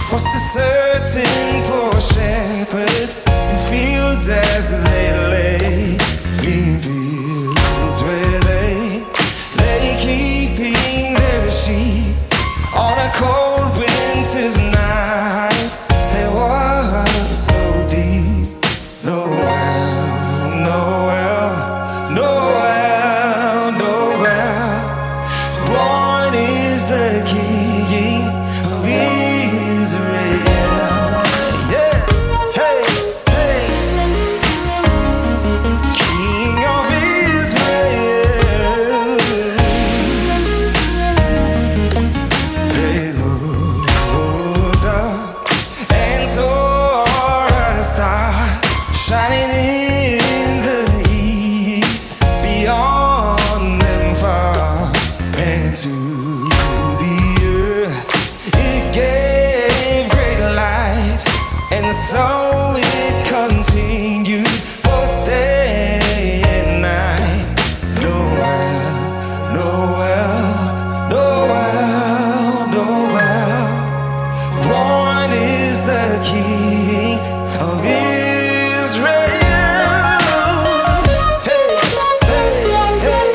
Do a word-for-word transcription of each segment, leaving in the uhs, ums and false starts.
What's the certain for shepherds in fields as they lay in fields where they lay keeping their sheep on a cold winter's night? There was so deep, no well, no well, no well, no well. Born is the King of Israel. Yeah, hey, hey. King of Israel. They looked up and saw a star shining in the east, beyond them far and to the earth it gave great light, and so it continued both day and night. Noel, Noel, Noel, Noel. Born is the King of Israel. Hey, hey, hey.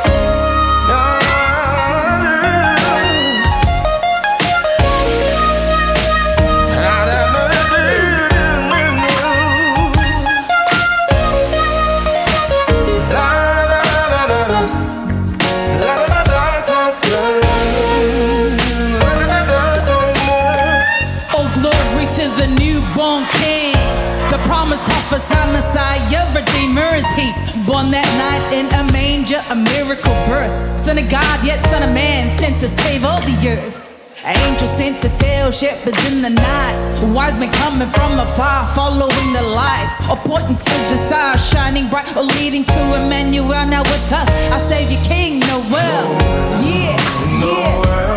Oh, glory to the newborn King, the promised prophesied Messiah, Redeemer is He. Born that night in a manger, a miracle birth. Son of God, yet Son of Man, sent to save all the earth. Angel sent to tell shepherds in the night, wise men coming from afar, following the light, or pointing to the stars shining bright, or leading to Emmanuel. Now with us, our Savior King Noel. Yeah, yeah.